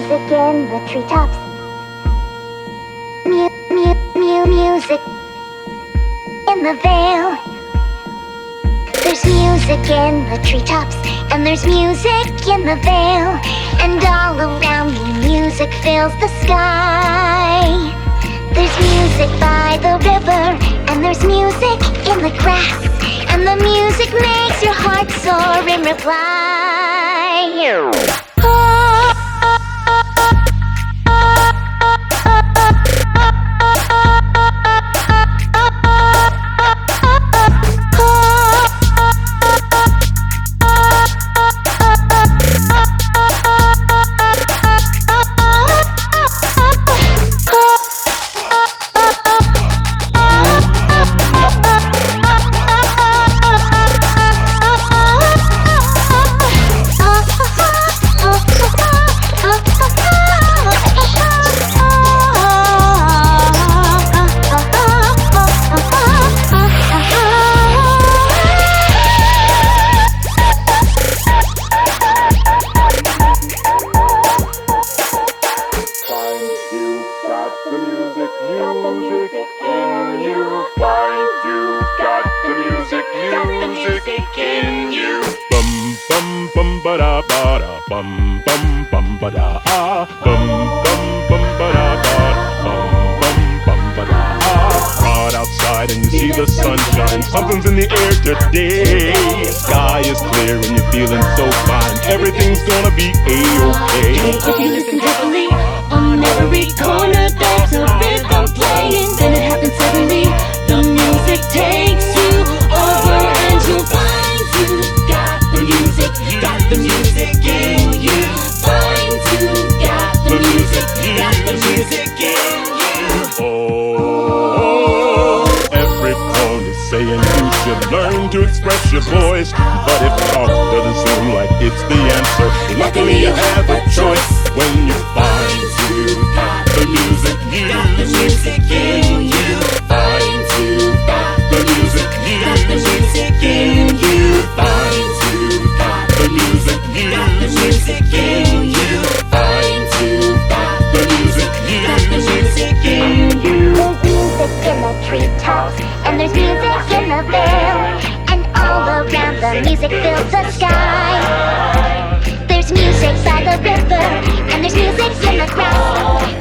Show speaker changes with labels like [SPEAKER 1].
[SPEAKER 1] music in the treetops. Music in the vale. There's music in the treetops, and there's music in the vale. And all around me, music fills the sky. There's music by the river, and there's music in the grass. And the music makes your heart soar in reply.
[SPEAKER 2] Something's in the air today. Sky is clear and you're feeling so fine. Everything's gonna be A-okay.
[SPEAKER 3] If you listen carefully, on every corner there's a rhythm playing. Then it happens suddenly, the music takes you over, and you'll find you got the music in you. Find you got the music in you.
[SPEAKER 2] Oh, every phone is saying you should learn to express your voice. But if talk doesn't seem like it's the answer, luckily you have a choice. When you find you got the music in you. Find you got the music in you. Find you got the music in you. Find you got the music in you.
[SPEAKER 1] There's music in the treetops, and there's music in the vale. And all around the music fills the sky. There's music by the river, and there's music in the grass.